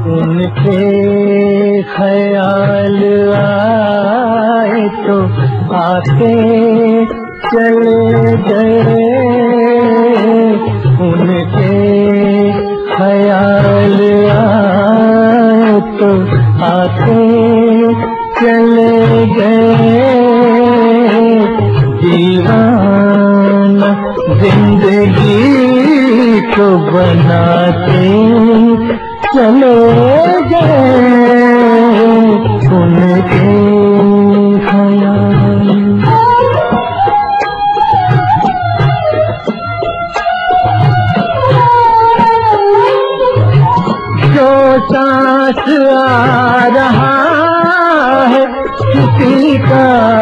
उनके ख्याल आए तो आके चले गए, उनके ख्याल आए तो आके चले गए। दीवाना जिंदगी को बनाते चले गए, उनके ख्याल। जो सांस आ रहा है किसी का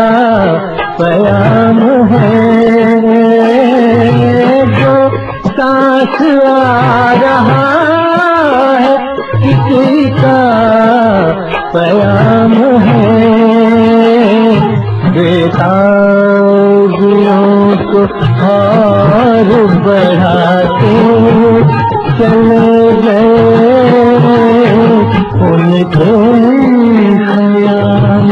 प्याम है, जो सांस आ रहा है किसी का प्याम है। बेताबियों को और बढ़ाते चले गए, उनके ख्याल।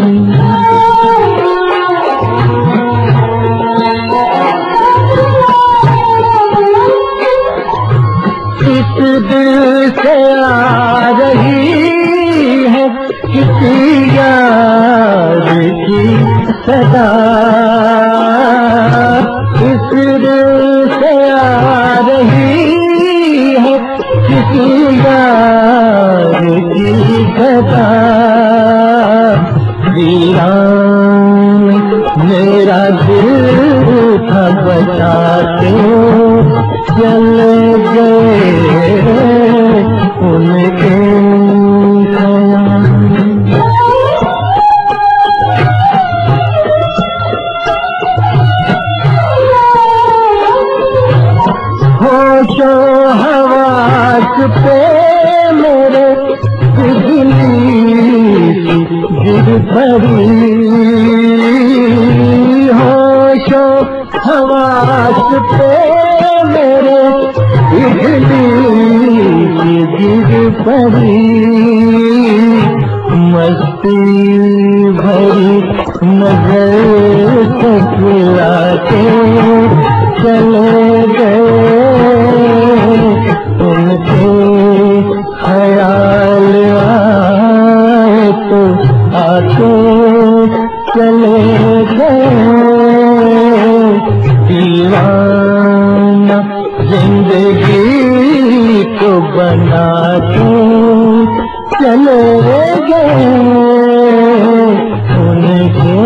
इस दिल से आ रही है किसी याद की सदा, इस दिल से आ रही है किसी याद की सदा। वीरान मेरा दिल था बचाते चले गए, उनके ख्याल। होशो हवास पे मेरे बिजली गिर पड़ी, होशो हवास पे मेरे बिजली गिर पड़ी। मस्ती भरी नजर तकलाते चले गए, उनके ख्याल आए तो आके चले गए। दीवाना जिंदगी को बनाते चले गए, उनके